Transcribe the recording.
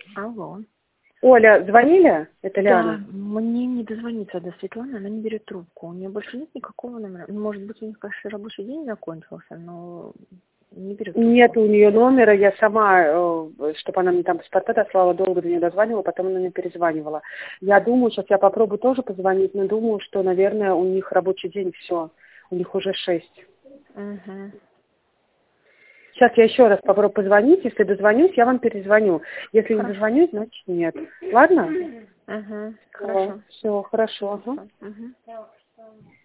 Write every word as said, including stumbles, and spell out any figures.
Алло. Оля, звонили? Это Лиана. Да, мне не дозвониться до Светланы, она не берет трубку. У нее больше нет никакого номера. Может быть, у них, конечно, рабочий день закончился, но не берет трубку. Нет у нее номера, я сама, чтобы она мне там паспорта дослала, долго до нее дозванивала, потом она мне перезванивала. Я думаю, сейчас я попробую тоже позвонить, но думаю, что, наверное, у них рабочий день, все, у них уже шесть. Угу. Сейчас я еще раз попробую позвонить, если дозвонюсь, я вам перезвоню. Если Хорошо. не дозвонюсь, значит нет. Ладно? Угу. Хорошо. Все, хорошо. Ага. Угу.